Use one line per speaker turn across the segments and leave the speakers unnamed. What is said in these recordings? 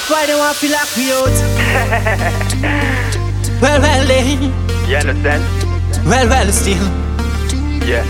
Why they want to lock me out? Well, then.
You understand?
Well, still.
Yeah.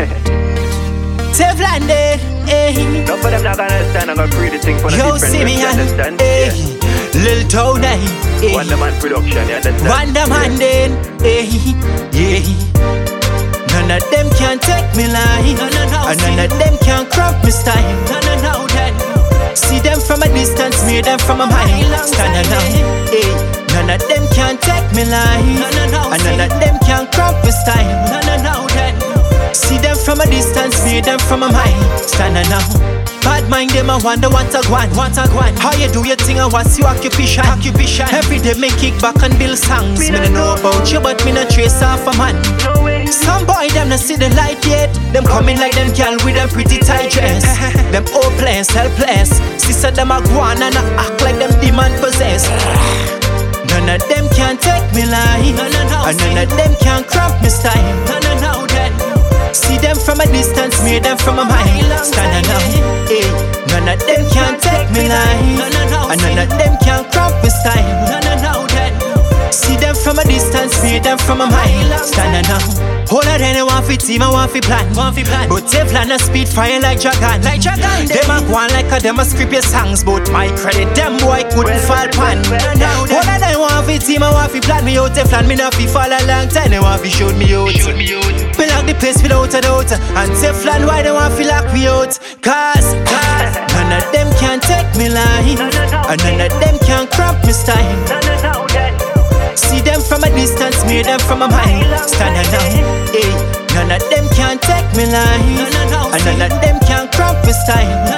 Teflon dead, eh.
None of them not gonna understand. I'm gonna create the thing for the
Yo,
different
see me,
you understand?
eh.
Yeah.
Lil Tony, eh.
Wonder Man production, you understand?
Wonder Man then, eh. Yeah. None of them can take me life. And none of them can crop me style. No, then. See them from a distance, me them from a mile. Stand now, eh. None of them can take me life. And none of them can crop me style. No, then. See them from a distance, me them from a mile. Stand now. Bad mind them a wonder what a gwan. How you do your thing and what's your occupation? Every day me kick back and build songs. Me no know about you but me no trace off a man. Some boy them no see the light yet. Them coming like them girl with them pretty tight dress. Them hopeless, helpless. Sister them a gwan and a act like them demon possessed. None of them can take me life. And none of them can cramp me style. No, then. See them from a distance, me them from a mile. Stand now, eh. None of them can take me life. And none of them can cramp me style. No, then. See them from a distance, me them from a mile. Stand now. All of them they want fi team and want fi plan. But Teflon a speed fire like dragon. Them a go on like a them a script your songs. But my credit, them boy couldn't fall pan. All of them want fi team and want fi plan. Me out Teflon, me not fi fall a long time. They want fi shoot me out. Me lock the place without a doubt. And Teflon, why they want fi lock me out? Cause none of them can take me life. And none of them can cramp me style. See them from a distance, me them from a mile. Stand now, eh. None of them can take me life. And none of them can cramp me style.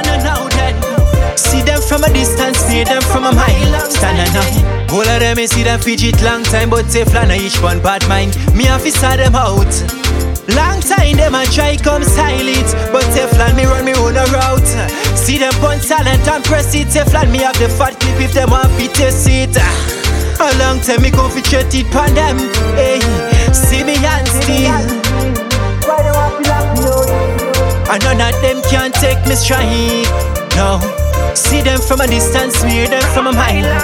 See them from a distance, me them from a mile. Stand now. All of them me see them fidget long time, but Teflon a each one bad mind. Me have to sort them out. Long time them a try come silent, but Teflon me run me own a route. See them pun talent and press it. Teflon me have the fat clip if them want to test it. A long time me come fi chat it pon them, hey. See me and still.
Why they want to lock me out?
And none of them can take me stride. No. See them from a distance, me hear them from a mile.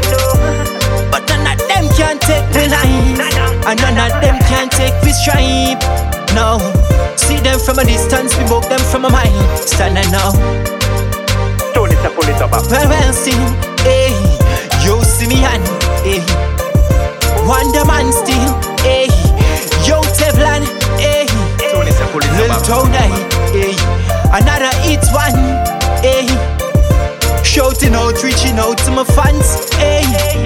But none of them can take me line. And none of them can take me stripe. No. See them from a distance, we book them from a mile. Standing now.
Tony, pull it up.
Well, still, hey. Yo, see me and, hey. Wonder Man still, hey. Yo, Teflon, hey.
Tony, pull it
Lil
up.
Tony, hey. Another hit one, hey. Shouting out, reaching out to my fans, hey.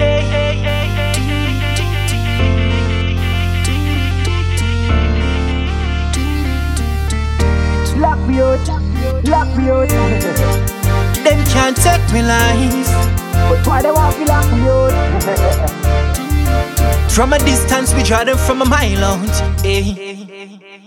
Lock me out, lock me out.
Them can't take me life.
But why they want to lock me out?
From a distance, we draw them from a mile out, hey.